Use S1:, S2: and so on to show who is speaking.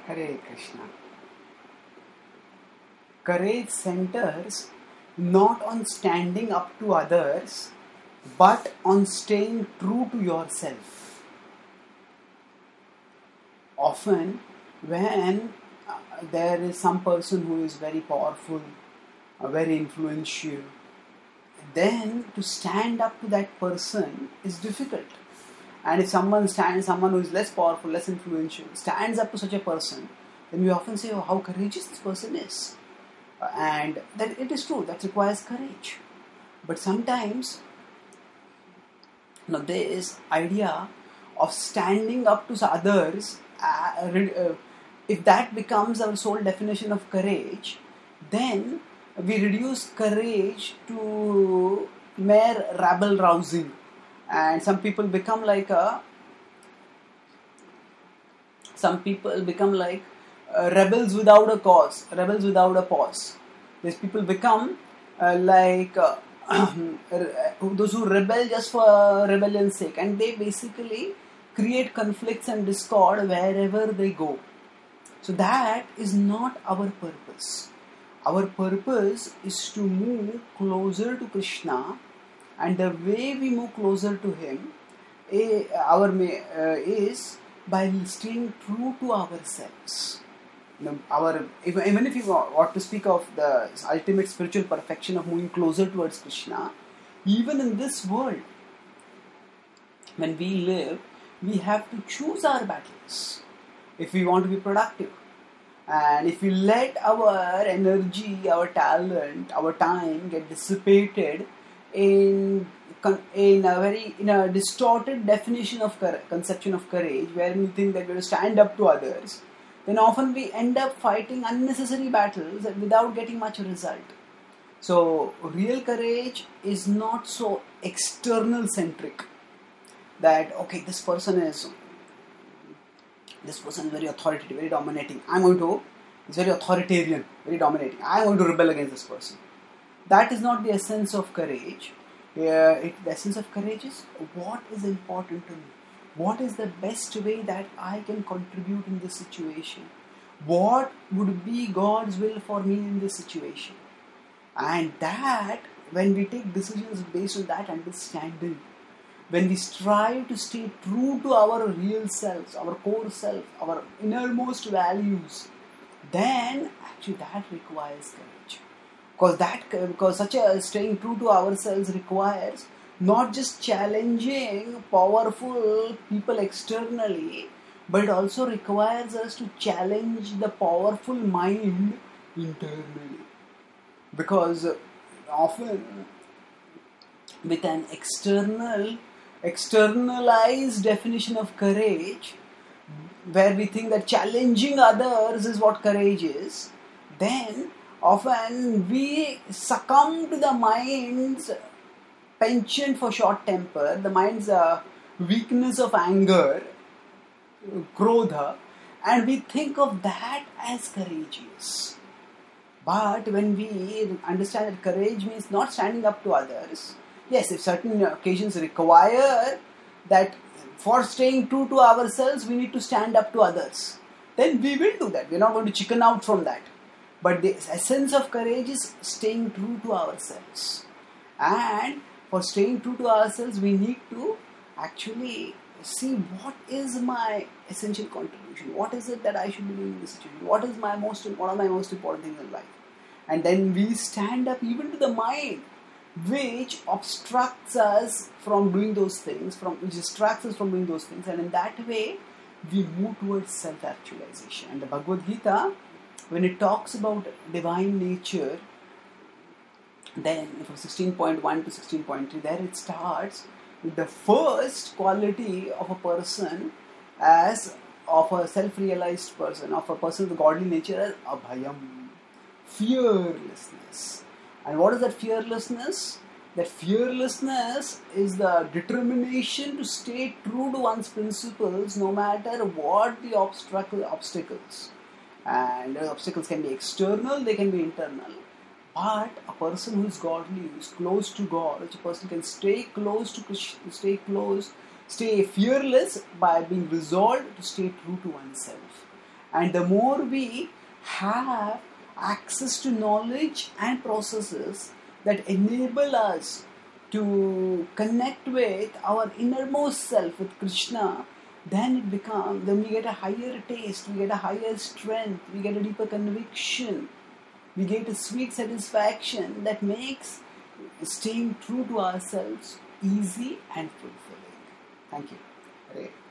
S1: Hare Krishna. Courage centers not on standing up to others, but on staying true to yourself. Often, when there is some person who is very powerful, very influential, then to stand up to that person is difficult. And if someone who is less powerful, less influential, stands up to such a person, then we often say, oh, how courageous this person is. And that it is true, that requires courage. But sometimes, this idea of standing up to others, if that becomes our sole definition of courage, then we reduce courage to mere rabble rousing. And some people become like rebels without a cause, rebels without a pause. These people become those who rebel just for rebellion's sake, and they basically create conflicts and discord wherever they go. So that is not our purpose. Our purpose is to move closer to Krishna, and the way we move closer to Him is by staying true to ourselves. Even if you want to speak of the ultimate spiritual perfection of moving closer towards Krishna, even in this world, when we live, we have to choose our battles if we want to be productive. And if we let our energy, our talent, our time get dissipated in a distorted definition of conception of courage, where we think that we have to stand up to others, then often we end up fighting unnecessary battles without getting much result. So real courage is not so external centric, that okay, this person is very authoritative, very dominating. It's very authoritarian, very dominating. I'm going to rebel against this person. That is not the essence of courage. The essence of courage is what is important to me. What is the best way that I can contribute in this situation? What would be God's will for me in this situation? And that, when we take decisions based on that understanding, when we strive to stay true to our real selves, our core self, our innermost values, then actually that requires courage. Because such a staying true to ourselves requires not just challenging powerful people externally, but it also requires us to challenge the powerful mind internally. Because often with an externalized definition of courage, where we think that challenging others is what courage is, then often we succumb to the mind's penchant for short temper, the mind's weakness of anger, krodha, and we think of that as courageous. But when we understand that courage means not standing up to others, yes, if certain occasions require that for staying true to ourselves, we need to stand up to others, then we will do that. We're not going to chicken out from that. But the essence of courage is staying true to ourselves. And for staying true to ourselves, we need to actually see what is my essential contribution. What is it that I should be doing in this situation? What are my most important things in life? And then we stand up even to the mind which obstructs us from doing those things, which distracts us from doing those things, and in that way we move towards self-actualization. And the Bhagavad Gita, when it talks about divine nature, then from 16.1 to 16.3, there it starts with the first quality of a person of a self-realized person, of a person with godly nature, as abhayam, fearlessness. And what is that fearlessness? That fearlessness is the determination to stay true to one's principles no matter what the obstacles. And the obstacles can be external, they can be internal. But a person who is godly, who is close to God, which a person can stay close to Krishna, stay fearless by being resolved to stay true to oneself. And the more we have access to knowledge and processes that enable us to connect with our innermost self, with Krishna, then we get a higher taste, we get a higher strength, we get a deeper conviction, we get a sweet satisfaction that makes staying true to ourselves easy and fulfilling. Thank you. Hare